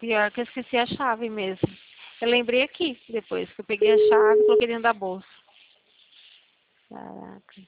Pior que eu esqueci a chave mesmo. Eu lembrei aqui, depois que eu peguei a chave e coloquei dentro da bolsa. Caraca.